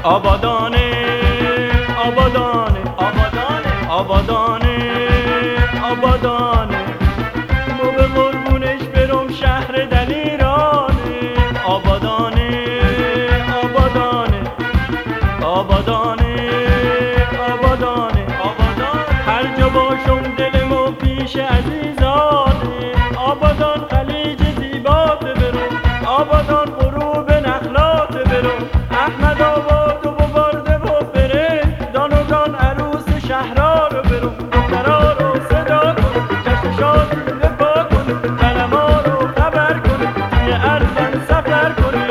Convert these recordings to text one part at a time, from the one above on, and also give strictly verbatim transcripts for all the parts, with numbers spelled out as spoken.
آبادانه آبادانه آبادانه آبادانه آبادانه مو به قربونش برم شهر دلیرانه آبادانه آبادانه آبادانه آبادانه آبادانه هر جا باشم دلمو پیش عزیزانه آبادان خلیج زیبات برم آبادان غروب نخلات برم احمد آباد و ببارده و بره دان و دان عروس شهرها رو برم دخترها رو صدا کنه جشن شادی بپا کنه کلمها رو خبر کنه توی ارزن سفر کنه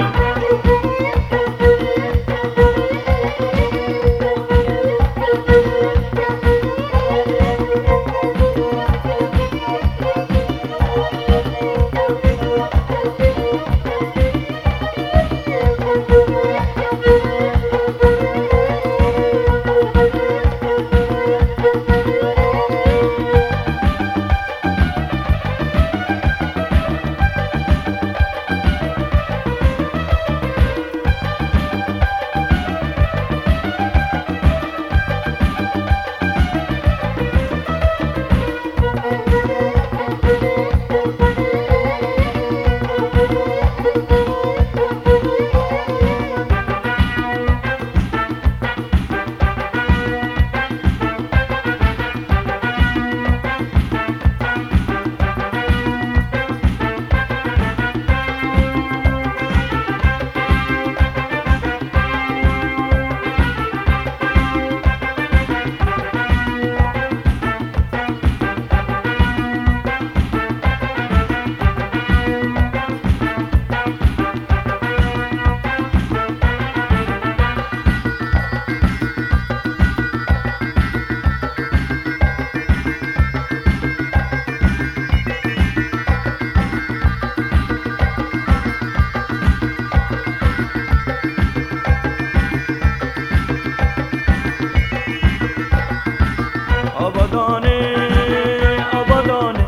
آبادانه آبادانه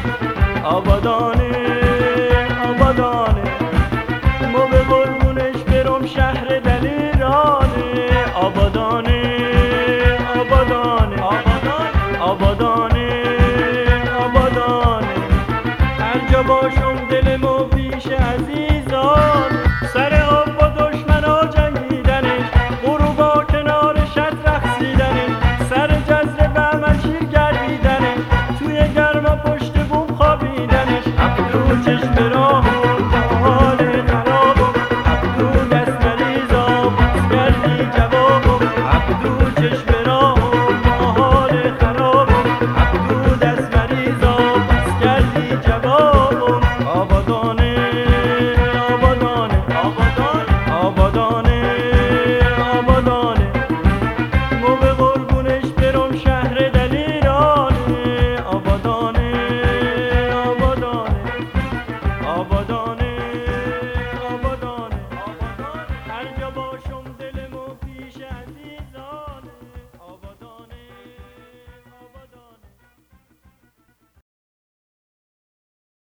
آبادانه آبادانه مو به قربونش برم شهر دلیرانه آبادانه آبادانه آبادانه آبادانه آبادانه هر جا باشم دلمو پیش عزیزان سر آب با دشمنا جنگیدنش غروبا کنار شط رقصیدنش سر جزر بهمن شیر گردیدنش توی گرما پشت بوم خوابیدنش ابرو چشم